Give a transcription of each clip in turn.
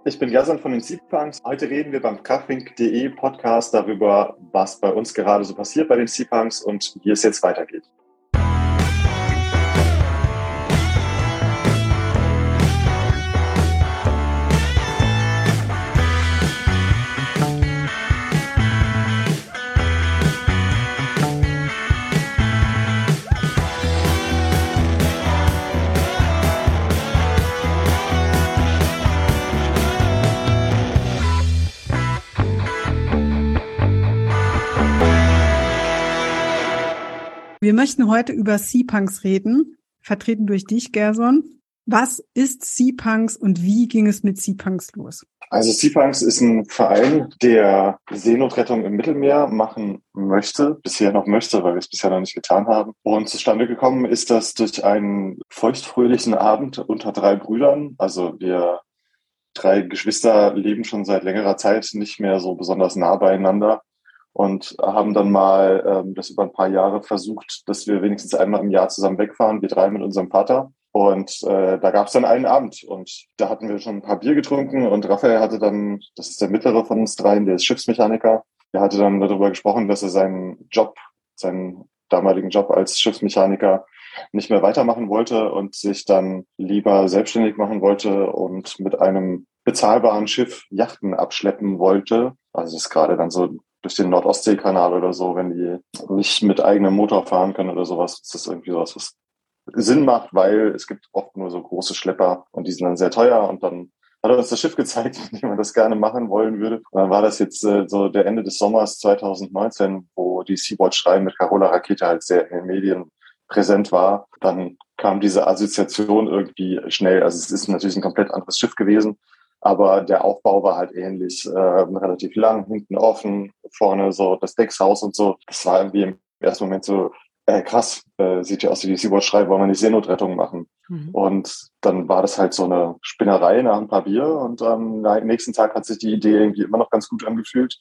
Ich bin Yasan von den Seapunks. Heute reden wir beim Krachwink.de Podcast darüber, was bei uns gerade so passiert bei den Seapunks und wie es jetzt weitergeht. Wir möchten heute über Seapunks reden, vertreten durch dich, Gerson. Was ist Seapunks und wie ging es mit Seapunks los? Also Seapunks ist ein Verein, der Seenotrettung im Mittelmeer machen möchte, bisher noch möchte, weil wir es bisher noch nicht getan haben. Und zustande gekommen ist das durch einen feuchtfröhlichen Abend unter 3 Brüdern. Also wir 3 Geschwister leben schon seit längerer Zeit nicht mehr so besonders nah beieinander. Und haben dann mal das über ein paar Jahre versucht, dass wir wenigstens einmal im Jahr zusammen wegfahren, wir 3 mit unserem Vater. Und da gab es dann einen Abend und da hatten wir schon ein paar Bier getrunken und Raphael hatte dann, das ist der mittlere von uns 3, der ist Schiffsmechaniker, der hatte dann darüber gesprochen, dass er seinen damaligen Job als Schiffsmechaniker nicht mehr weitermachen wollte und sich dann lieber selbstständig machen wollte und mit einem bezahlbaren Schiff Yachten abschleppen wollte. Also das ist gerade dann so durch den Nord-Ostsee-Kanal oder so, wenn die nicht mit eigenem Motor fahren können oder sowas, ist das irgendwie sowas, was Sinn macht, weil es gibt oft nur so große Schlepper und die sind dann sehr teuer und dann hat er uns das Schiff gezeigt, mit dem man das gerne machen wollen würde. Und dann war das jetzt so der Ende des Sommers 2019, wo die Sea-Watch 3 mit Carola Rakete halt sehr in den Medien präsent war. Dann kam diese Assoziation irgendwie schnell. Also es ist natürlich ein komplett anderes Schiff gewesen, aber der Aufbau war halt ähnlich, relativ lang, hinten offen, vorne so das Deckshaus und so. Das war irgendwie im ersten Moment so, krass, sieht ja aus wie die Sea-Watch 3, wollen wir nicht Seenotrettung machen. Mhm. Und dann war das halt so eine Spinnerei nach ein paar Bier und am nächsten Tag hat sich die Idee irgendwie immer noch ganz gut angefühlt.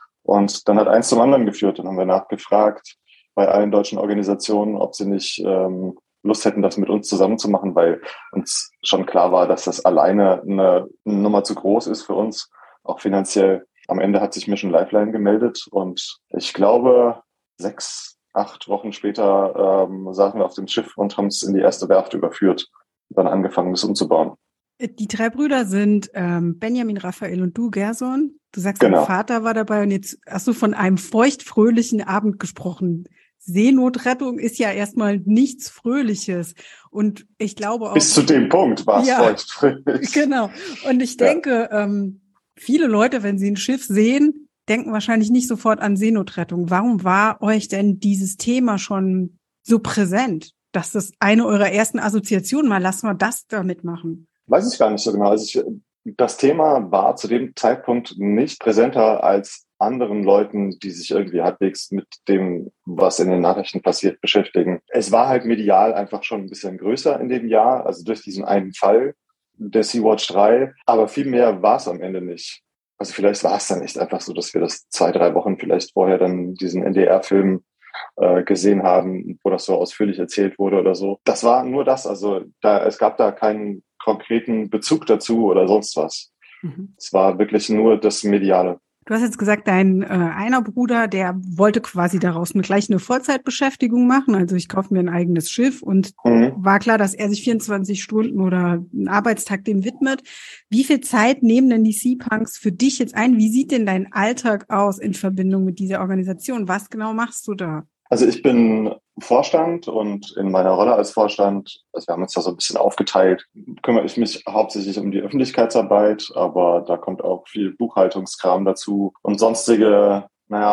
Und dann hat eins zum anderen geführt. Dann haben wir nachgefragt bei allen deutschen Organisationen, ob sie nicht Lust hätten, das mit uns zusammen zu machen, weil uns schon klar war, dass das alleine eine Nummer zu groß ist für uns, auch finanziell. Am Ende hat sich Mission Lifeline gemeldet und ich glaube, 6, 8 Wochen später saßen wir auf dem Schiff und haben es in die erste Werft überführt und dann angefangen, das umzubauen. Die 3 Brüder sind Benjamin, Raphael und du, Gerson. Du sagst, Genau. Dein Vater war dabei und jetzt hast du von einem feuchtfröhlichen Abend gesprochen. Seenotrettung ist ja erstmal nichts Fröhliches. Und ich glaube auch... Bis zu dem Punkt war es feuchtfröhlich. Genau. Und ich denke, viele Leute, wenn sie ein Schiff sehen, denken wahrscheinlich nicht sofort an Seenotrettung. Warum war euch denn dieses Thema schon so präsent? Dass das eine eurer ersten Assoziationen war, lass mal das damit machen. Weiß ich gar nicht so genau. Also das Thema war zu dem Zeitpunkt nicht präsenter als anderen Leuten, die sich irgendwie halbwegs mit dem, was in den Nachrichten passiert, beschäftigen. Es war halt medial einfach schon ein bisschen größer in dem Jahr, also durch diesen einen Fall der Sea-Watch 3, aber viel mehr war es am Ende nicht. Also vielleicht war es dann echt einfach so, dass wir das 2, 3 Wochen vielleicht vorher dann diesen NDR-Film gesehen haben, wo das so ausführlich erzählt wurde oder so. Das war nur das, also es gab da keinen konkreten Bezug dazu oder sonst was. Mhm. Es war wirklich nur das Mediale. Du hast jetzt gesagt, dein einer Bruder, der wollte quasi daraus gleich eine Vollzeitbeschäftigung machen. Also ich kaufe mir ein eigenes Schiff und war klar, dass er sich 24 Stunden oder einen Arbeitstag dem widmet. Wie viel Zeit nehmen denn die Seapunks für dich jetzt ein? Wie sieht denn dein Alltag aus in Verbindung mit dieser Organisation? Was genau machst du da? Also ich bin Vorstand und in meiner Rolle als Vorstand, also wir haben uns da so ein bisschen aufgeteilt, kümmere ich mich hauptsächlich um die Öffentlichkeitsarbeit, aber da kommt auch viel Buchhaltungskram dazu und sonstige,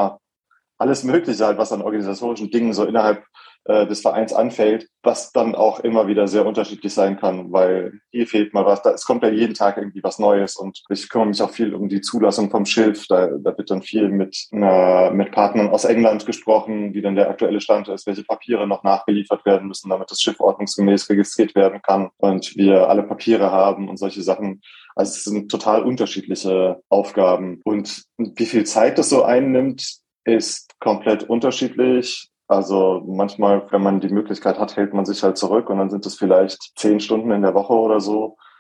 alles Mögliche halt, was an organisatorischen Dingen so innerhalb des Vereins anfällt, was dann auch immer wieder sehr unterschiedlich sein kann, weil hier fehlt mal was, es kommt ja jeden Tag irgendwie was Neues und ich kümmere mich auch viel um die Zulassung vom Schiff, da wird dann viel mit Partnern aus England gesprochen, wie dann der aktuelle Stand ist, welche Papiere noch nachgeliefert werden müssen, damit das Schiff ordnungsgemäß registriert werden kann und wir alle Papiere haben und solche Sachen. Also es sind total unterschiedliche Aufgaben und wie viel Zeit das so einnimmt, ist komplett unterschiedlich. Also manchmal, wenn man die Möglichkeit hat, hält man sich halt zurück und dann sind es vielleicht 10 Stunden in der Woche oder so.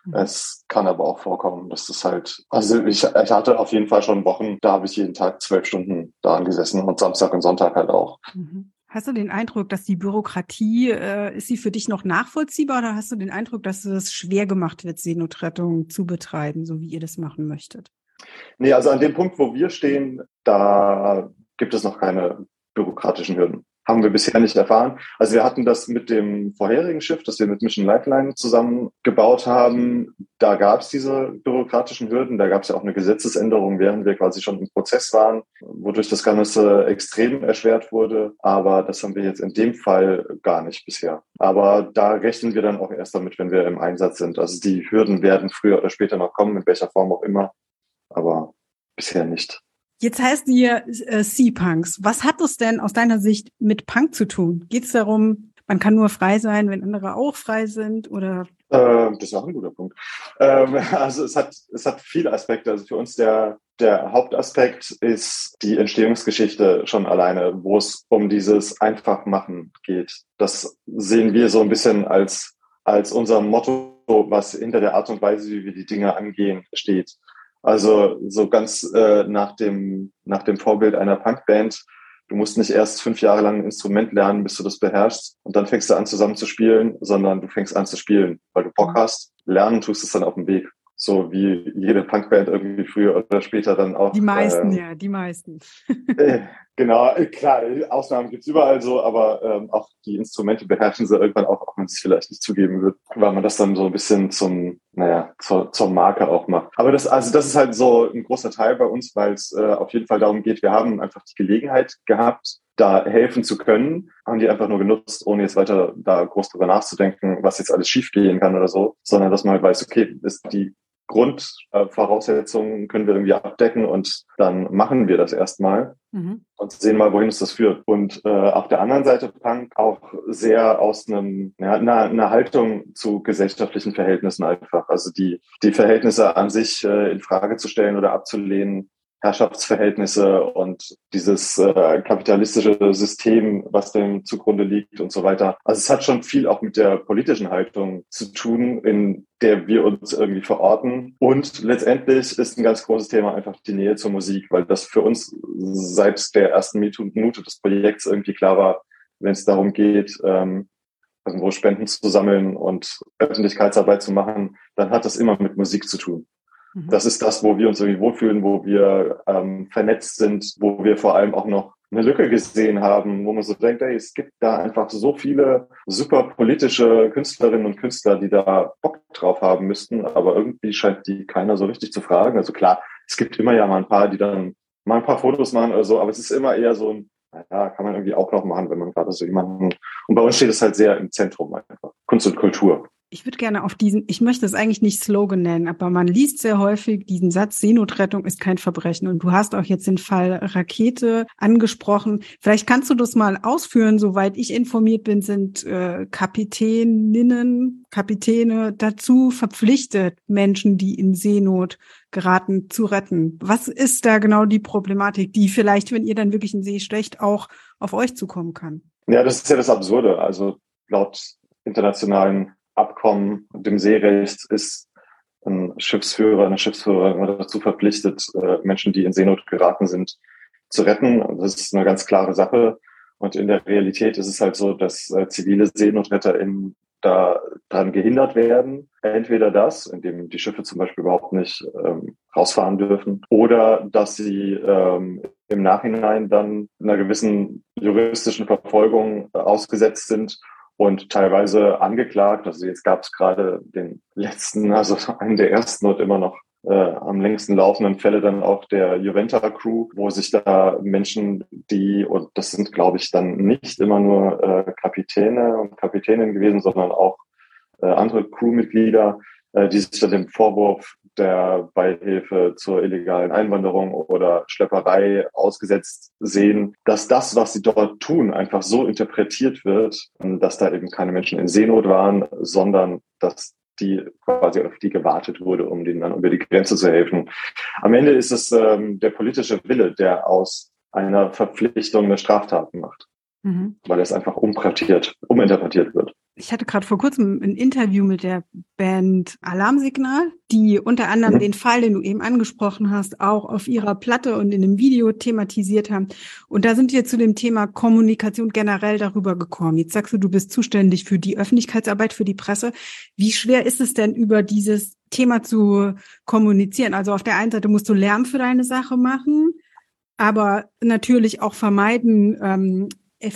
Es kann aber auch vorkommen, dass das halt, also ich hatte auf jeden Fall schon Wochen, da habe ich jeden Tag 12 Stunden da gesessen und Samstag und Sonntag halt auch. Hast du den Eindruck, dass die Bürokratie, ist sie für dich noch nachvollziehbar oder hast du den Eindruck, dass es schwer gemacht wird, Seenotrettung zu betreiben, so wie ihr das machen möchtet? Nee, also an dem Punkt, wo wir stehen, da gibt es noch keine bürokratischen Hürden. Haben wir bisher nicht erfahren. Also wir hatten das mit dem vorherigen Schiff, das wir mit Mission Lifeline zusammen gebaut haben. Da gab es diese bürokratischen Hürden. Da gab es ja auch eine Gesetzesänderung, während wir quasi schon im Prozess waren, wodurch das Ganze extrem erschwert wurde. Aber das haben wir jetzt in dem Fall gar nicht bisher. Aber da rechnen wir dann auch erst damit, wenn wir im Einsatz sind. Also die Hürden werden früher oder später noch kommen, in welcher Form auch immer. Aber bisher nicht. Jetzt heißt ihr Sea-Punks. Was hat es denn aus deiner Sicht mit Punk zu tun? Geht es darum, man kann nur frei sein, wenn andere auch frei sind? Oder? Das ist auch ein guter Punkt. Also es hat viele Aspekte. Also für uns der Hauptaspekt ist die Entstehungsgeschichte schon alleine, wo es um dieses Einfachmachen geht. Das sehen wir so ein bisschen als unser Motto, was hinter der Art und Weise, wie wir die Dinge angehen, steht. Also so ganz nach dem Vorbild einer Punkband. Du musst nicht erst 5 Jahre lang ein Instrument lernen, bis du das beherrschst und dann fängst du an zusammen zu spielen, sondern du fängst an zu spielen, weil du Bock hast. Lernen tust es dann auf dem Weg. So wie jede Punkband irgendwie früher oder später dann auch. Die meisten, die meisten. Genau, klar, Ausnahmen gibt's überall so, aber auch die Instrumente beherrschen sie irgendwann auch wenn es sich vielleicht nicht zugeben wird, weil man das dann so ein bisschen zur Marke auch macht. Aber das ist halt so ein großer Teil bei uns, weil es auf jeden Fall darum geht, wir haben einfach die Gelegenheit gehabt, da helfen zu können, haben die einfach nur genutzt, ohne jetzt weiter da groß drüber nachzudenken, was jetzt alles schiefgehen kann oder so, sondern dass man halt weiß, okay, ist die Grundvoraussetzungen können wir irgendwie abdecken und dann machen wir das erstmal und sehen mal, wohin uns das führt. Und auf der anderen Seite Punk auch sehr aus einer Haltung zu gesellschaftlichen Verhältnissen einfach. Also die Verhältnisse an sich in Frage zu stellen oder abzulehnen, Herrschaftsverhältnisse und dieses kapitalistische System, was dem zugrunde liegt und so weiter. Also es hat schon viel auch mit der politischen Haltung zu tun, in der wir uns irgendwie verorten. Und letztendlich ist ein ganz großes Thema einfach die Nähe zur Musik, weil das für uns seit der ersten Minute des Projekts irgendwie klar war, wenn es darum geht, irgendwo Spenden zu sammeln und Öffentlichkeitsarbeit zu machen, dann hat das immer mit Musik zu tun. Das ist das, wo wir uns irgendwie wohlfühlen, wo wir vernetzt sind, wo wir vor allem auch noch eine Lücke gesehen haben, wo man so denkt, ey, es gibt da einfach so viele super politische Künstlerinnen und Künstler, die da Bock drauf haben müssten, aber irgendwie scheint die keiner so richtig zu fragen. Also klar, es gibt immer ja mal ein paar, die dann mal ein paar Fotos machen oder so, aber es ist immer eher so ein, naja, kann man irgendwie auch noch machen, wenn man gerade so jemanden, und bei uns steht es halt sehr im Zentrum einfach, Kunst und Kultur. Ich würde gerne ich möchte es eigentlich nicht Slogan nennen, aber man liest sehr häufig diesen Satz, Seenotrettung ist kein Verbrechen. Und du hast auch jetzt den Fall Rakete angesprochen. Vielleicht kannst du das mal ausführen. Soweit ich informiert bin, sind Kapitäne dazu verpflichtet, Menschen, die in Seenot geraten, zu retten. Was ist da genau die Problematik, die vielleicht, wenn ihr dann wirklich in See stecht, auch auf euch zukommen kann? Ja, das ist ja das Absurde. Also laut internationalen Abkommen und dem Seerecht ist ein Schiffsführer, eine Schiffsführerin dazu verpflichtet, Menschen, die in Seenot geraten sind, zu retten. Das ist eine ganz klare Sache. Und in der Realität ist es halt so, dass zivile SeenotretterInnen da dran gehindert werden. Entweder das, indem die Schiffe zum Beispiel überhaupt nicht rausfahren dürfen, oder dass sie im Nachhinein dann einer gewissen juristischen Verfolgung ausgesetzt sind und teilweise angeklagt. Also jetzt gab es gerade den letzten, also einen der ersten und immer noch am längsten laufenden Fälle dann auch der Juventa Crew, wo sich da Menschen, und das sind, glaube ich, dann nicht immer nur Kapitäne und Kapitäninnen gewesen, sondern auch andere Crewmitglieder, die sich dann dem Vorwurf der Beihilfe zur illegalen Einwanderung oder Schlepperei ausgesetzt sehen, dass das, was sie dort tun, einfach so interpretiert wird, dass da eben keine Menschen in Seenot waren, sondern dass die quasi auf die gewartet wurde, um denen dann über die Grenze zu helfen. Am Ende ist es der politische Wille, der aus einer Verpflichtung eine Straftat macht, weil es einfach uminterpretiert wird. Ich hatte gerade vor kurzem ein Interview mit der Band Alarmsignal, die unter anderem den Fall, den du eben angesprochen hast, auch auf ihrer Platte und in dem Video thematisiert haben. Und da sind wir zu dem Thema Kommunikation generell darüber gekommen. Jetzt sagst du, du bist zuständig für die Öffentlichkeitsarbeit, für die Presse. Wie schwer ist es denn, über dieses Thema zu kommunizieren? Also auf der einen Seite musst du Lärm für deine Sache machen, aber natürlich auch vermeiden,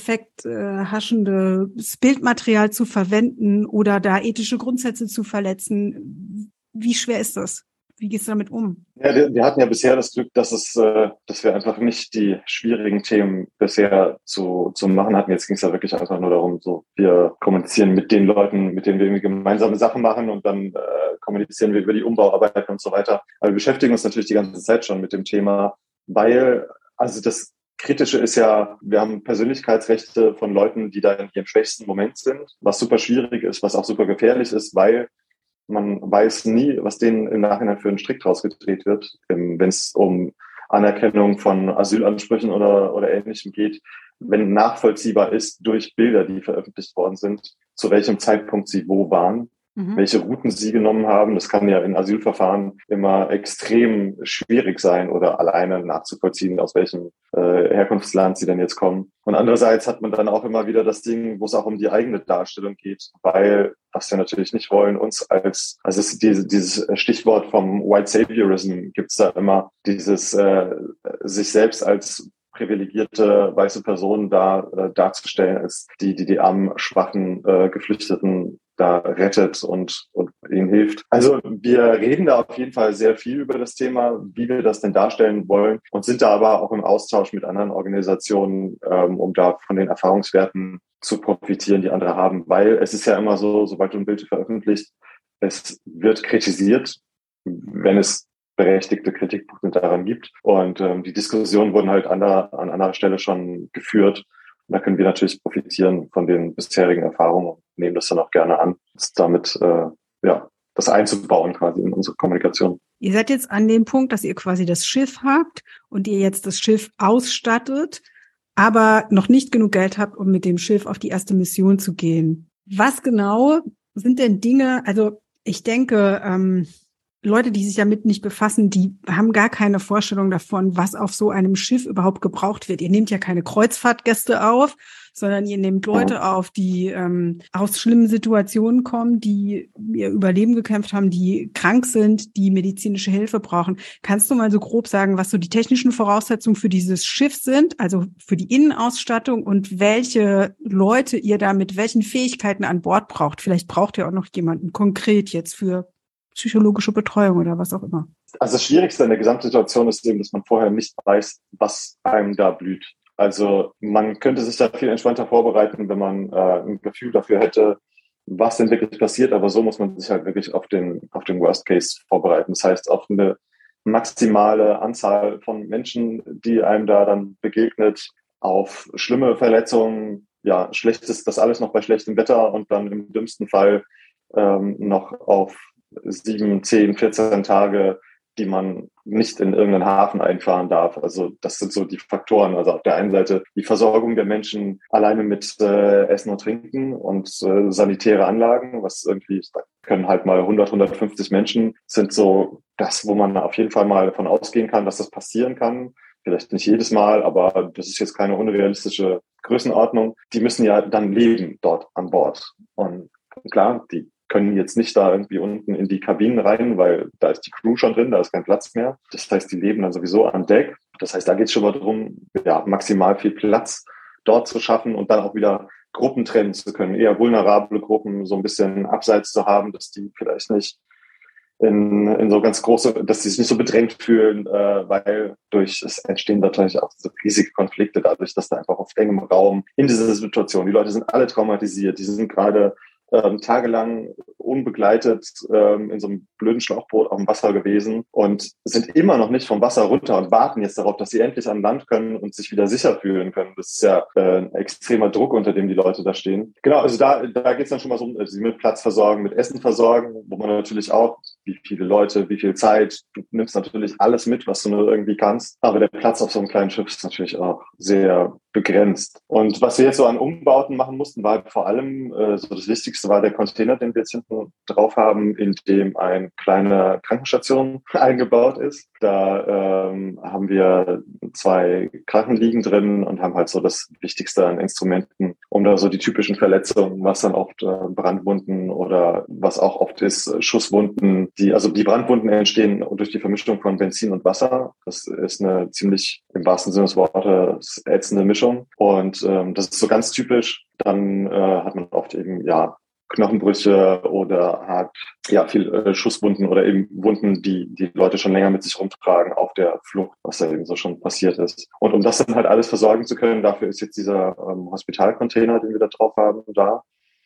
effekthaschendes Bildmaterial zu verwenden oder da ethische Grundsätze zu verletzen. Wie schwer ist das? Wie gehst du damit um? Ja, wir hatten ja bisher das Glück, dass wir einfach nicht die schwierigen Themen bisher zu machen hatten. Jetzt ging es ja wirklich einfach nur darum, so wir kommunizieren mit den Leuten, mit denen wir irgendwie gemeinsame Sachen machen und dann kommunizieren wir über die Umbauarbeiten und so weiter. Aber wir beschäftigen uns natürlich die ganze Zeit schon mit dem Thema, weil also das Kritische ist ja, wir haben Persönlichkeitsrechte von Leuten, die da in ihrem schwächsten Moment sind, was super schwierig ist, was auch super gefährlich ist, weil man weiß nie, was denen im Nachhinein für einen Strick draus gedreht wird, wenn es um Anerkennung von Asylansprüchen oder Ähnlichem geht, wenn nachvollziehbar ist durch Bilder, die veröffentlicht worden sind, zu welchem Zeitpunkt sie wo waren, welche Routen sie genommen haben. Das kann ja in Asylverfahren immer extrem schwierig sein oder alleine nachzuvollziehen, aus welchem Herkunftsland sie denn jetzt kommen. Und andererseits hat man dann auch immer wieder das Ding, wo es auch um die eigene Darstellung geht, weil was wir natürlich nicht wollen, uns dieses Stichwort vom White Saviorism gibt's da immer, dieses sich selbst als privilegierte weiße Personen darzustellen, als die armen, schwachen, Geflüchteten da rettet und ihnen hilft. Also wir reden da auf jeden Fall sehr viel über das Thema, wie wir das denn darstellen wollen und sind da aber auch im Austausch mit anderen Organisationen, um da von den Erfahrungswerten zu profitieren, die andere haben. Weil es ist ja immer so, sobald du ein Bild veröffentlicht, es wird kritisiert, wenn es berechtigte Kritikpunkte daran gibt. Und die Diskussionen wurden halt an anderer Stelle schon geführt. Und da können wir natürlich profitieren von den bisherigen Erfahrungen und nehmen das dann auch gerne an, damit das einzubauen quasi in unsere Kommunikation. Ihr seid jetzt an dem Punkt, dass ihr quasi das Schiff habt und ihr jetzt das Schiff ausstattet, aber noch nicht genug Geld habt, um mit dem Schiff auf die erste Mission zu gehen. Was genau sind denn Dinge, also ich denke, Leute, die sich damit nicht befassen, die haben gar keine Vorstellung davon, was auf so einem Schiff überhaupt gebraucht wird. Ihr nehmt ja keine Kreuzfahrtgäste auf, sondern ihr nehmt Leute auf, die aus schlimmen Situationen kommen, die ihr Überleben gekämpft haben, die krank sind, die medizinische Hilfe brauchen. Kannst du mal so grob sagen, was so die technischen Voraussetzungen für dieses Schiff sind, also für die Innenausstattung und welche Leute ihr da mit welchen Fähigkeiten an Bord braucht? Vielleicht braucht ihr auch noch jemanden konkret jetzt für psychologische Betreuung oder was auch immer. Also das Schwierigste in der Gesamtsituation ist eben, dass man vorher nicht weiß, was einem da blüht. Also man könnte sich da viel entspannter vorbereiten, wenn man ein Gefühl dafür hätte, was denn wirklich passiert. Aber so muss man sich halt wirklich auf den Worst Case vorbereiten. Das heißt, auf eine maximale Anzahl von Menschen, die einem da dann begegnet, auf schlimme Verletzungen, ja, das alles noch bei schlechtem Wetter und dann im dümmsten Fall noch auf 7, 10, 14 Tage, die man nicht in irgendeinen Hafen einfahren darf. Also das sind so die Faktoren. Also auf der einen Seite die Versorgung der Menschen alleine mit Essen und Trinken und sanitäre Anlagen, was irgendwie, da können halt mal 100, 150 Menschen, sind so das, wo man auf jeden Fall mal davon ausgehen kann, dass das passieren kann. Vielleicht nicht jedes Mal, aber das ist jetzt keine unrealistische Größenordnung. Die müssen ja dann leben dort an Bord. Und klar, die können jetzt nicht da irgendwie unten in die Kabinen rein, weil da ist die Crew schon drin, da ist kein Platz mehr. Das heißt, die leben dann sowieso an Deck. Das heißt, da geht es schon mal darum, ja, maximal viel Platz dort zu schaffen und dann auch wieder Gruppen trennen zu können, eher vulnerable Gruppen so ein bisschen abseits zu haben, dass die vielleicht nicht in so ganz große, dass sie sich nicht so bedrängt fühlen, weil es entstehen natürlich auch so riesige Konflikte dadurch, dass da einfach auf engem Raum in dieser Situation, die Leute sind alle traumatisiert, die sind gerade tagelang unbegleitet in so einem blöden Schlauchboot auf dem Wasser gewesen und sind immer noch nicht vom Wasser runter und warten jetzt darauf, dass sie endlich an Land können und sich wieder sicher fühlen können. Das ist ja ein extremer Druck, unter dem die Leute da stehen. Genau, also da geht es dann schon mal so um, sie mit Platz versorgen, mit Essen versorgen, wo man natürlich auch, wie viele Leute, wie viel Zeit, du nimmst natürlich alles mit, was du nur irgendwie kannst. Aber der Platz auf so einem kleinen Schiff ist natürlich auch sehr begrenzt. Und was wir jetzt so an Umbauten machen mussten, war vor allem, so das Wichtigste war der Container, den wir jetzt hinten drauf haben, in dem eine kleine Krankenstation eingebaut ist. Da haben wir 2 Krankenliegen drin und haben halt so das Wichtigste an Instrumenten, um da so die typischen Verletzungen, was dann oft Brandwunden oder was auch oft ist, Schusswunden, die Brandwunden entstehen durch die Vermischung von Benzin und Wasser. Das ist eine ziemlich, im wahrsten Sinne des Wortes, ätzende Mischung. Und das ist so ganz typisch. Dann hat man oft eben Knochenbrüche oder viel Schusswunden oder eben Wunden, die Leute schon länger mit sich rumtragen auf der Flucht, was da eben so schon passiert ist. Und um das dann halt alles versorgen zu können, dafür ist jetzt dieser Hospitalcontainer, den wir da drauf haben, da.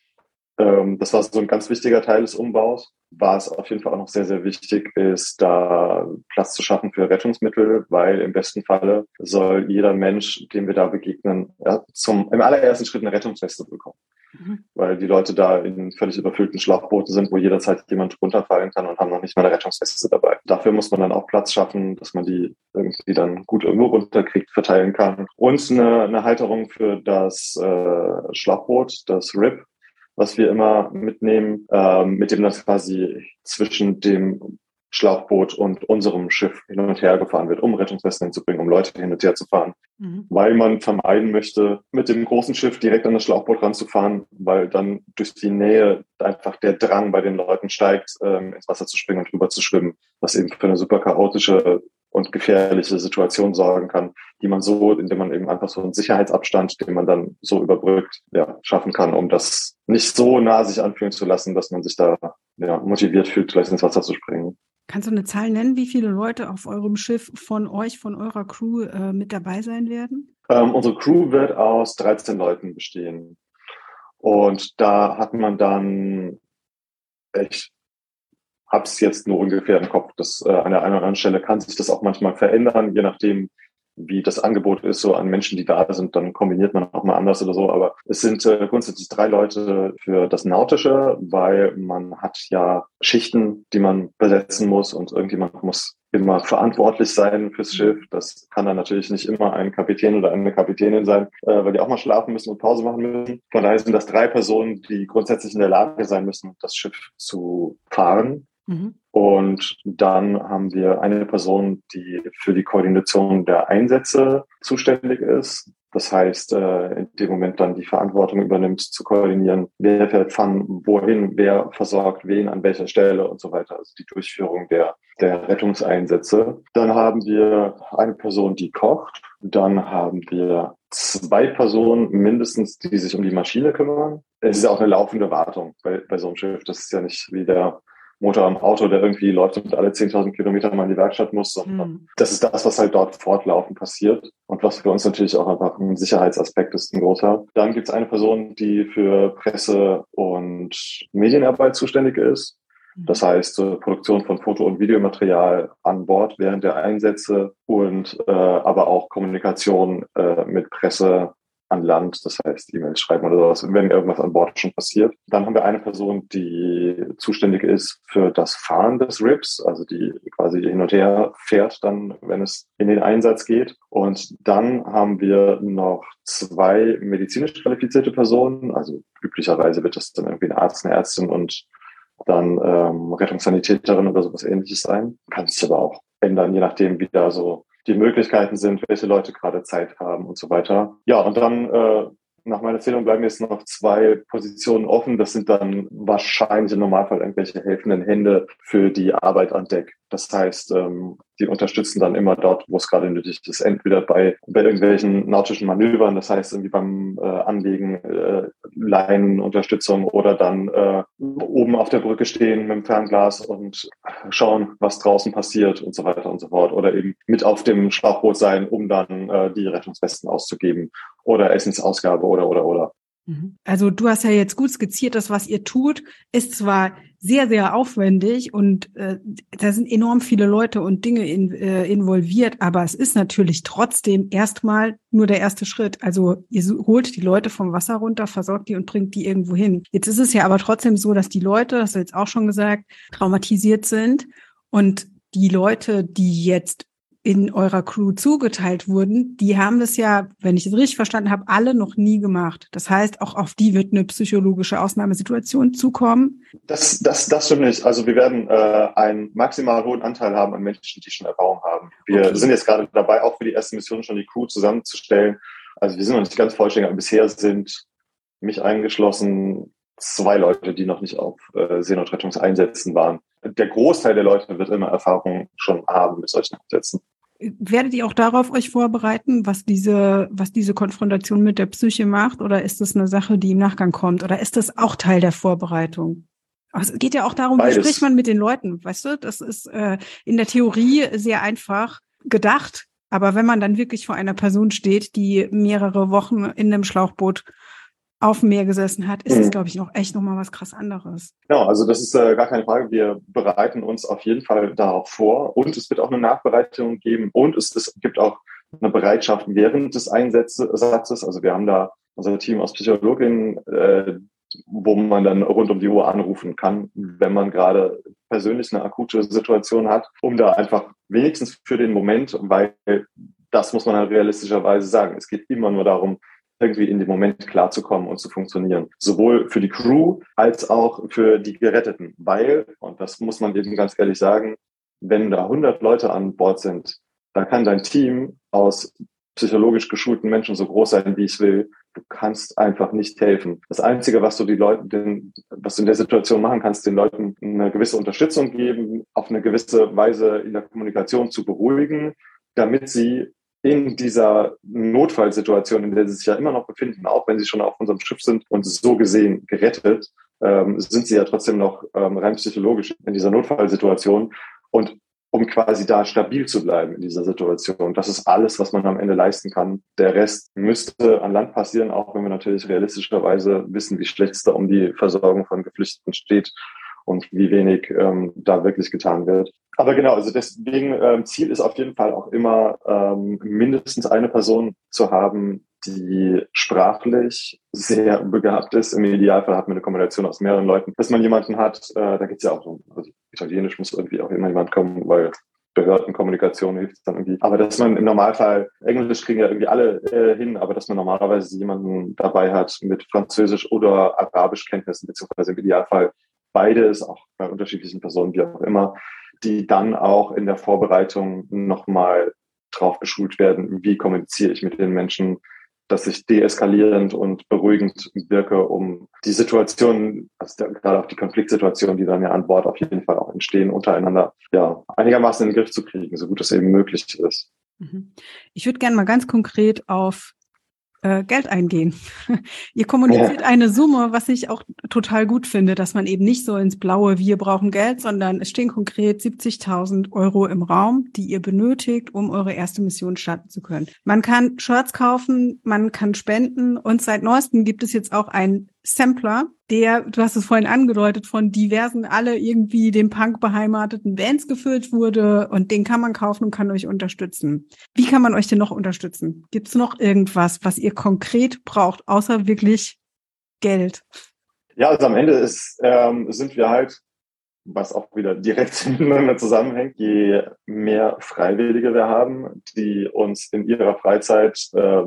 Das war so ein ganz wichtiger Teil des Umbaus. War es auf jeden Fall auch noch sehr, sehr wichtig, ist da Platz zu schaffen für Rettungsmittel, weil im besten Falle soll jeder Mensch, dem wir da begegnen, im allerersten Schritt eine Rettungsweste bekommen. Weil die Leute da in völlig überfüllten Schlauchbooten sind, wo jederzeit jemand runterfallen kann und haben noch nicht mal eine Rettungsweste dabei. Dafür muss man dann auch Platz schaffen, dass man die irgendwie dann gut irgendwo runterkriegt, verteilen kann. Und eine Halterung für das Schlauchboot, das RIP, was wir immer mitnehmen, mit dem das quasi zwischen dem Schlauchboot und unserem Schiff hin und her gefahren wird, um Rettungswesten hinzubringen, um Leute hin und her zu fahren. Weil man vermeiden möchte, mit dem großen Schiff direkt an das Schlauchboot ranzufahren, weil dann durch die Nähe einfach der Drang bei den Leuten steigt, ins Wasser zu springen und rüber zu schwimmen, was eben für eine super chaotische und gefährliche Situation sorgen kann, die man so, indem man eben einfach so einen Sicherheitsabstand, den man dann so überbrückt, schaffen kann, um das nicht so nah sich anfühlen zu lassen, dass man sich da motiviert fühlt, gleich ins Wasser zu springen. Kannst du eine Zahl nennen, wie viele Leute auf eurem Schiff von eurer Crew mit dabei sein werden? Unsere Crew wird aus 13 Leuten bestehen. Und da hat man dann, ich hab's jetzt nur ungefähr im Kopf, dass an der einen oder anderen Stelle kann sich das auch manchmal verändern, je nachdem, wie das Angebot ist, so an Menschen, die da sind, dann kombiniert man auch mal anders oder so. Aber es sind grundsätzlich 3 Leute für das Nautische, weil man hat ja Schichten, die man besetzen muss und irgendjemand muss immer verantwortlich sein fürs Schiff. Das kann dann natürlich nicht immer ein Kapitän oder eine Kapitänin sein, weil die auch mal schlafen müssen und Pause machen müssen. Von daher sind das 3 Personen, die grundsätzlich in der Lage sein müssen, das Schiff zu fahren. Und dann haben wir eine Person, die für die Koordination der Einsätze zuständig ist. Das heißt, in dem Moment dann die Verantwortung übernimmt, zu koordinieren, wer fährt wann wohin, wer versorgt wen an welcher Stelle und so weiter. Also die Durchführung der Rettungseinsätze. Dann haben wir eine Person, die kocht. Dann haben wir 2 Personen mindestens, die sich um die Maschine kümmern. Es ist ja auch eine laufende Wartung bei so einem Schiff. Das ist ja nicht wie der Motor am Auto, der irgendwie läuft und alle 10.000 Kilometer mal in die Werkstatt muss, sondern das ist das, was halt dort fortlaufend passiert und was für uns natürlich auch einfach ein Sicherheitsaspekt ist, ein großer. Dann gibt es eine Person, die für Presse- und Medienarbeit zuständig ist. Das heißt, Produktion von Foto- und Videomaterial an Bord während der Einsätze und aber auch Kommunikation mit Presse an Land, das heißt E-Mails schreiben oder sowas, wenn irgendwas an Bord schon passiert. Dann haben wir eine Person, die zuständig ist für das Fahren des RIPs, also die quasi hin und her fährt dann, wenn es in den Einsatz geht. Und dann haben wir noch 2 medizinisch qualifizierte Personen, also üblicherweise wird das dann irgendwie ein Arzt, eine Ärztin und dann Rettungssanitäterin oder sowas Ähnliches sein. Kann sich aber auch ändern, je nachdem, wie da so die Möglichkeiten sind, welche Leute gerade Zeit haben und so weiter. Ja, und dann nach meiner Erzählung bleiben jetzt noch 2 Positionen offen. Das sind dann wahrscheinlich im Normalfall irgendwelche helfenden Hände für die Arbeit an Deck. Das heißt, die unterstützen dann immer dort, wo es gerade nötig ist. Entweder bei irgendwelchen nautischen Manövern, das heißt irgendwie beim Anlegen, Leinenunterstützung oder dann oben auf der Brücke stehen mit dem Fernglas und schauen, was draußen passiert und so weiter und so fort. Oder eben mit auf dem Schlauchboot sein, um dann die Rettungswesten auszugeben oder Essensausgabe oder. Also du hast ja jetzt gut skizziert, das, was ihr tut, ist zwar sehr, sehr aufwendig und da sind enorm viele Leute und Dinge involviert, aber es ist natürlich trotzdem erstmal nur der erste Schritt. Also ihr holt die Leute vom Wasser runter, versorgt die und bringt die irgendwo hin. Jetzt ist es ja aber trotzdem so, dass die Leute, das hast du jetzt auch schon gesagt, traumatisiert sind und die Leute, die jetzt in eurer Crew zugeteilt wurden, die haben das ja, wenn ich es richtig verstanden habe, alle noch nie gemacht. Das heißt, auch auf die wird eine psychologische Ausnahmesituation zukommen. Das stimmt nicht. Also wir werden einen maximal hohen Anteil haben an Menschen, die schon Erfahrung haben. Wir sind jetzt gerade dabei, auch für die erste Mission schon die Crew zusammenzustellen. Also wir sind noch nicht ganz vollständig, aber bisher sind mich eingeschlossen 2 Leute, die noch nicht auf Seenotrettungseinsätzen waren. Der Großteil der Leute wird immer Erfahrung schon haben mit solchen Einsätzen. Werdet ihr auch darauf euch vorbereiten, was diese Konfrontation mit der Psyche macht? Oder ist das eine Sache, die im Nachgang kommt? Oder ist das auch Teil der Vorbereitung? Aber es geht ja auch darum, Beides. Wie spricht man mit den Leuten? Weißt du, das ist in der Theorie sehr einfach gedacht. Aber wenn man dann wirklich vor einer Person steht, die mehrere Wochen in einem Schlauchboot auf dem Meer gesessen hat, ist es, glaube ich, noch mal was krass anderes. Genau, also das ist gar keine Frage. Wir bereiten uns auf jeden Fall darauf vor und es wird auch eine Nachbereitung geben und es gibt auch eine Bereitschaft während des Einsatzes. Also wir haben da unser Team aus Psychologinnen, wo man dann rund um die Uhr anrufen kann, wenn man gerade persönlich eine akute Situation hat, um da einfach wenigstens für den Moment, weil das muss man halt realistischerweise sagen. Es geht immer nur darum, irgendwie in dem Moment klarzukommen und zu funktionieren. Sowohl für die Crew als auch für die Geretteten. Weil, und das muss man eben ganz ehrlich sagen, wenn da 100 Leute an Bord sind, da kann dein Team aus psychologisch geschulten Menschen so groß sein, wie ich will. Du kannst einfach nicht helfen. Das Einzige, was du was du in der Situation machen kannst, den Leuten eine gewisse Unterstützung geben, auf eine gewisse Weise in der Kommunikation zu beruhigen, damit sie in dieser Notfallsituation, in der sie sich ja immer noch befinden, auch wenn sie schon auf unserem Schiff sind und so gesehen gerettet, sind sie ja trotzdem noch rein psychologisch in dieser Notfallsituation. Und um quasi da stabil zu bleiben in dieser Situation. Das ist alles, was man am Ende leisten kann. Der Rest müsste an Land passieren, auch wenn wir natürlich realistischerweise wissen, wie schlecht es da um die Versorgung von Geflüchteten steht und wie wenig da wirklich getan wird. Aber genau, also deswegen Ziel ist auf jeden Fall auch immer mindestens eine Person zu haben, die sprachlich sehr begabt ist. Im Idealfall hat man eine Kombination aus mehreren Leuten. Dass man jemanden hat, da geht's ja auch um, also Italienisch muss irgendwie auch immer jemand kommen, weil Behördenkommunikation hilft dann irgendwie. Aber dass man im Normalfall, Englisch kriegen ja irgendwie alle hin, aber dass man normalerweise jemanden dabei hat mit Französisch oder Arabischkenntnissen, beziehungsweise im Idealfall beides, auch bei unterschiedlichen Personen, wie auch immer, die dann auch in der Vorbereitung nochmal drauf geschult werden, wie kommuniziere ich mit den Menschen, dass ich deeskalierend und beruhigend wirke, um die Situation, also gerade auch die Konfliktsituationen, die dann ja an Bord auf jeden Fall auch entstehen, untereinander ja einigermaßen in den Griff zu kriegen, so gut es eben möglich ist. Ich würde gerne mal ganz konkret auf Geld eingehen. Ihr kommuniziert eine Summe, was ich auch total gut finde, dass man eben nicht so ins Blaue, wir brauchen Geld, sondern es stehen konkret 70.000 € im Raum, die ihr benötigt, um eure erste Mission starten zu können. Man kann Shirts kaufen, man kann spenden und seit neuestem gibt es jetzt auch einen Sampler, der, du hast es vorhin angedeutet, von diversen, alle irgendwie dem Punk beheimateten Bands gefüllt wurde und den kann man kaufen und kann euch unterstützen. Wie kann man euch denn noch unterstützen? Gibt es noch irgendwas, was ihr konkret braucht, außer wirklich Geld? Ja, also am Ende sind wir halt, was auch wieder direkt miteinander zusammenhängt, je mehr Freiwillige wir haben, die uns in ihrer Freizeit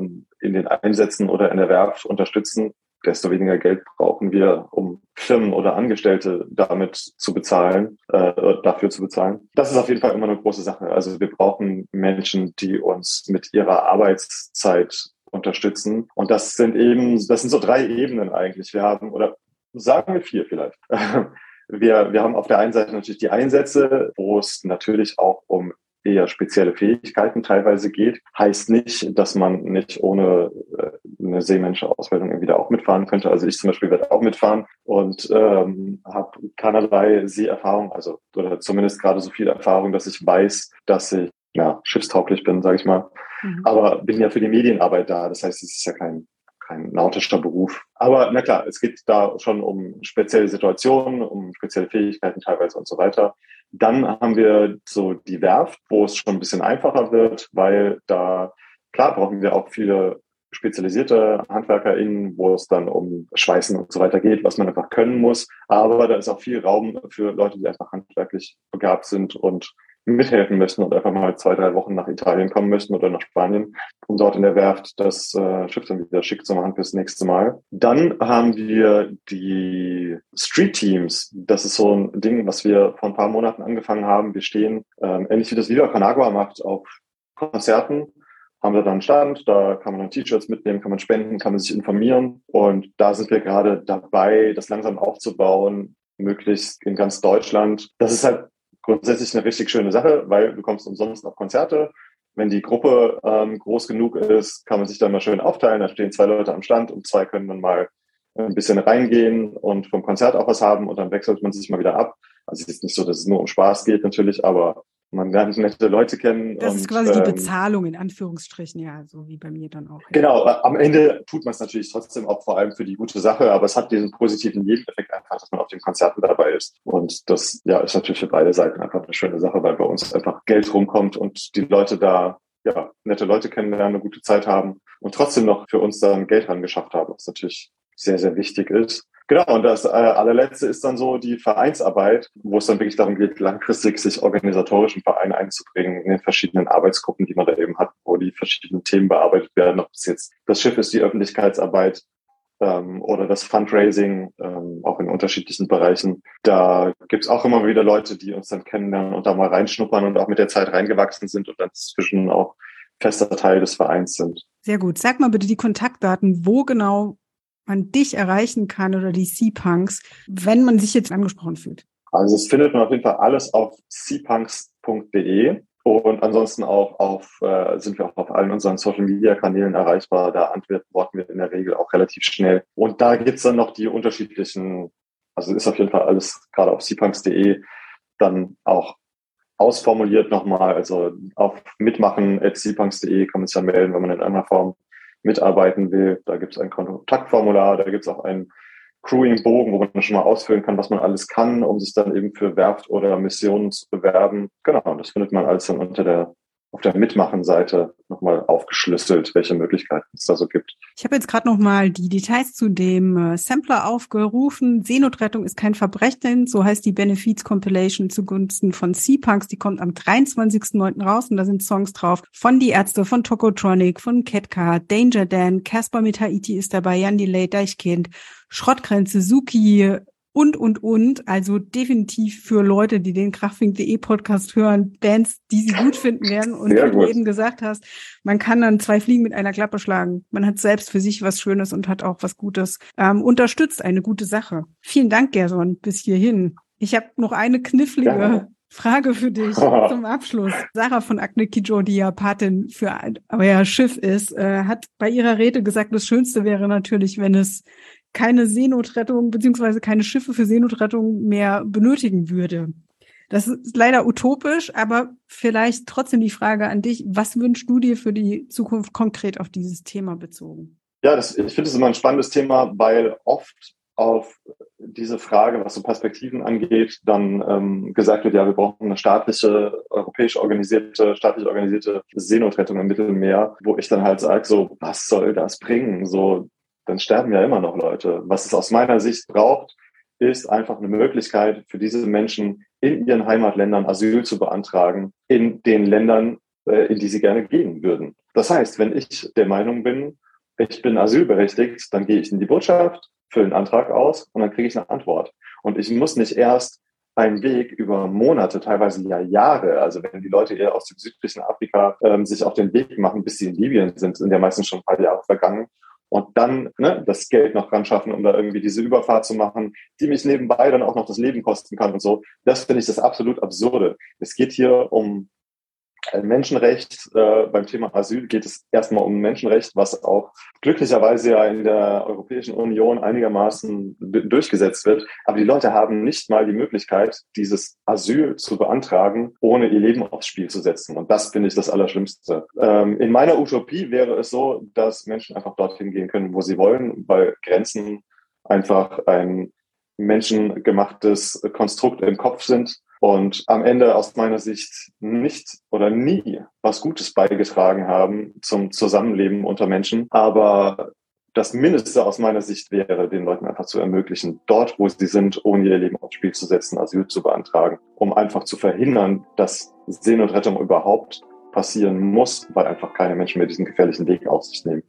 in den Einsätzen oder in der Werft unterstützen, desto weniger Geld brauchen wir, um Firmen oder Angestellte dafür zu bezahlen. Das ist auf jeden Fall immer eine große Sache. Also wir brauchen Menschen, die uns mit ihrer Arbeitszeit unterstützen. Und das sind so 3 Ebenen eigentlich. Wir haben, oder sagen wir 4 vielleicht. Wir haben auf der einen Seite natürlich die Einsätze, wo es natürlich auch um eher spezielle Fähigkeiten teilweise geht. Heißt nicht, dass man nicht ohne eine Seemensche-Ausbildung irgendwie da auch mitfahren könnte. Also ich zum Beispiel werde auch mitfahren und habe keinerlei Seeerfahrung, also oder zumindest gerade so viel Erfahrung, dass ich weiß, dass ich schiffstauglich bin, sage ich mal. Aber bin ja für die Medienarbeit da. Das heißt, es ist ja kein nautischer Beruf. Aber na klar, es geht da schon um spezielle Situationen, um spezielle Fähigkeiten teilweise und so weiter. Dann haben wir so die Werft, wo es schon ein bisschen einfacher wird, weil da, klar, brauchen wir auch viele spezialisierte HandwerkerInnen, wo es dann um Schweißen und so weiter geht, was man einfach können muss. Aber da ist auch viel Raum für Leute, die einfach handwerklich begabt sind und mithelfen möchten und einfach mal 2-3 Wochen nach Italien kommen möchten oder nach Spanien, um dort in der Werft das Schiff dann wieder schick zu machen fürs nächste Mal. Dann haben wir die Street Teams. Das ist so ein Ding, was wir vor ein paar Monaten angefangen haben. Wir stehen, ähnlich wie das Viva Con Agua macht, auf Konzerten, haben wir dann einen Stand, da kann man dann T-Shirts mitnehmen, kann man spenden, kann man sich informieren. Und da sind wir gerade dabei, das langsam aufzubauen, möglichst in ganz Deutschland. Das ist halt grundsätzlich eine richtig schöne Sache, weil du kommst umsonst auf Konzerte. Wenn die Gruppe groß genug ist, kann man sich dann mal schön aufteilen. Da stehen 2 Leute am Stand und 2 können dann mal ein bisschen reingehen und vom Konzert auch was haben und dann wechselt man sich mal wieder ab. Also es ist nicht so, dass es nur um Spaß geht natürlich, aber man lernt nette Leute kennen. Das ist quasi die Bezahlung in Anführungsstrichen, ja, so wie bei mir dann auch. Ja. Genau, am Ende tut man es natürlich trotzdem auch vor allem für die gute Sache, aber es hat diesen positiven Nebeneffekt einfach, dass man auf den Konzerten dabei ist. Und das ja ist natürlich für beide Seiten einfach eine schöne Sache, weil bei uns einfach Geld rumkommt und die Leute da ja nette Leute kennenlernen, eine gute Zeit haben und trotzdem noch für uns dann Geld rangeschafft haben, was natürlich sehr, sehr wichtig ist. Genau, und das allerletzte ist dann so die Vereinsarbeit, wo es dann wirklich darum geht, langfristig sich organisatorisch im Verein einzubringen, in den verschiedenen Arbeitsgruppen, die man da eben hat, wo die verschiedenen Themen bearbeitet werden, ob es jetzt das Schiff ist, die Öffentlichkeitsarbeit oder das Fundraising, auch in unterschiedlichen Bereichen. Da gibt's auch immer wieder Leute, die uns dann kennenlernen und da mal reinschnuppern und auch mit der Zeit reingewachsen sind und dann zwischen auch fester Teil des Vereins sind. Sehr gut. Sag mal bitte die Kontaktdaten, wo genau man dich erreichen kann oder die Sea-Punks, wenn man sich jetzt angesprochen fühlt. Also es findet man auf jeden Fall alles auf seapunks.de und ansonsten auch sind wir auch auf allen unseren Social-Media-Kanälen erreichbar. Da antworten wir in der Regel auch relativ schnell. Und da gibt's dann noch die unterschiedlichen, also ist auf jeden Fall alles gerade auf seapunks.de dann auch ausformuliert nochmal. Also auf mitmachen@seapunks.de kann man sich dann melden, wenn man in einer Form mitarbeiten will. Da gibt es ein Kontaktformular, da gibt es auch einen Crewing-Bogen, wo man schon mal ausfüllen kann, was man alles kann, um sich dann eben für Werft oder Missionen zu bewerben. Genau, das findet man alles dann auf der Mitmachen-Seite nochmal aufgeschlüsselt, welche Möglichkeiten es da so gibt. Ich habe jetzt gerade nochmal die Details zu dem Sampler aufgerufen. Seenotrettung ist kein Verbrechen, so heißt die Benefits-Compilation zugunsten von Sea-Punks. Die kommt am 23.09. raus und da sind Songs drauf von Die Ärzte, von Tokotronic, von Ketka, Danger Dan, Casper mit Haiti ist dabei, Jan Delay, Deichkind, Schrottgrenze, Suki und. Also definitiv für Leute, die den Krachfink.de Podcast hören, Bands, die sie gut finden werden. Und wie du eben gesagt hast, man kann dann 2 Fliegen mit einer Klappe schlagen. Man hat selbst für sich was Schönes und hat auch was Gutes. Unterstützt eine gute Sache. Vielen Dank, Gerson, bis hierhin. Ich habe noch eine knifflige Frage für dich zum Abschluss. Sarah von Akne Kijo, die ja Patin für euer Schiff ist, hat bei ihrer Rede gesagt, das Schönste wäre natürlich, wenn es keine Seenotrettung beziehungsweise keine Schiffe für Seenotrettung mehr benötigen würde. Das ist leider utopisch, aber vielleicht trotzdem die Frage an dich, was wünschst du dir für die Zukunft konkret auf dieses Thema bezogen? Ja, ich finde es immer ein spannendes Thema, weil oft auf diese Frage, was so Perspektiven angeht, dann gesagt wird, ja, wir brauchen eine staatlich organisierte Seenotrettung im Mittelmeer, wo ich dann halt sage, so, was soll das bringen? So, dann sterben ja immer noch Leute. Was es aus meiner Sicht braucht, ist einfach eine Möglichkeit für diese Menschen in ihren Heimatländern Asyl zu beantragen, in den Ländern, in die sie gerne gehen würden. Das heißt, wenn ich der Meinung bin, ich bin asylberechtigt, dann gehe ich in die Botschaft, fülle einen Antrag aus und dann kriege ich eine Antwort. Und ich muss nicht erst einen Weg über Monate, teilweise ja Jahre, also wenn die Leute eher aus dem südlichen Afrika sich auf den Weg machen, bis sie in Libyen sind ja meistens schon ein paar Jahre vergangen, und dann das Geld noch dran schaffen, um da irgendwie diese Überfahrt zu machen, die mich nebenbei dann auch noch das Leben kosten kann und so. Das finde ich das absolut Absurde. Es geht hier um ein Menschenrecht. Beim Thema Asyl geht es erstmal um ein Menschenrecht, was auch glücklicherweise ja in der Europäischen Union einigermaßen durchgesetzt wird. Aber die Leute haben nicht mal die Möglichkeit, dieses Asyl zu beantragen, ohne ihr Leben aufs Spiel zu setzen. Und das finde ich das Allerschlimmste. In meiner Utopie wäre es so, dass Menschen einfach dorthin gehen können, wo sie wollen, weil Grenzen einfach ein menschengemachtes Konstrukt im Kopf sind und am Ende aus meiner Sicht nicht oder nie was Gutes beigetragen haben zum Zusammenleben unter Menschen. Aber das Mindeste aus meiner Sicht wäre, den Leuten einfach zu ermöglichen, dort, wo sie sind, ohne ihr Leben aufs Spiel zu setzen, Asyl zu beantragen, um einfach zu verhindern, dass Seenotrettung überhaupt passieren muss, weil einfach keine Menschen mehr diesen gefährlichen Weg auf sich nehmen.